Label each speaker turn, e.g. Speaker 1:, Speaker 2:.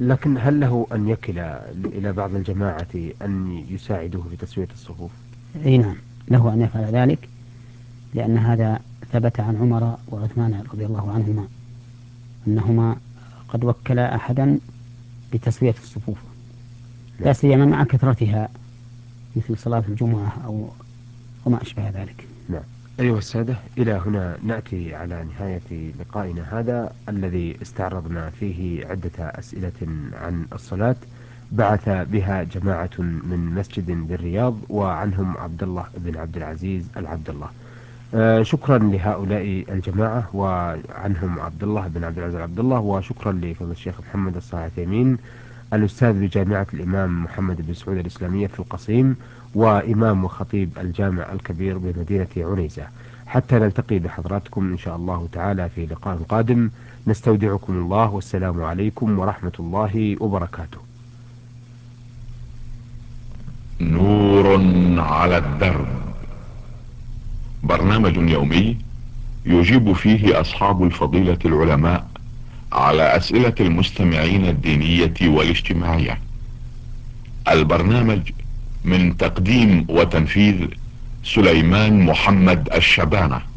Speaker 1: لكن هل له أن يكل إلى بعض الجماعة أن يساعدوه في تسوية الصفوف؟
Speaker 2: أي نعم، له أن يفعل ذلك، لأن هذا ثبت عن عمر وعثمان رضي الله عنهما أنهما قد وكلا أحدا بتسوية الصفوف، لا
Speaker 1: نعم.
Speaker 2: سيما مع كثرتها، مثل صلاة الجمعة أو وما أشبه ذلك.
Speaker 1: نعم. أيها السادة، إلى هنا نأتي على نهاية لقائنا هذا الذي استعرضنا فيه عدة أسئلة عن الصلاة بعث بها جماعة من مسجد بالرياض، وعنهم عبد الله بن عبد العزيز العبد الله. شكرا لهؤلاء الجماعة، وعنهم عبد الله بن عبد العزيز عبد الله، وشكرا لفضل الشيخ محمد الصالح عثيمين، الأستاذ بجامعة الإمام محمد بن سعود الإسلامية في القصيم، وإمام وخطيب الجامع الكبير بمدينة عنيزة. حتى نلتقي بحضراتكم إن شاء الله تعالى في لقاء قادم، نستودعكم الله، والسلام عليكم ورحمة الله وبركاته.
Speaker 3: نور على الدرب، برنامج يومي يجيب فيه اصحاب الفضيلة العلماء على اسئلة المستمعين الدينية والاجتماعية. البرنامج من تقديم وتنفيذ سليمان محمد الشبانة.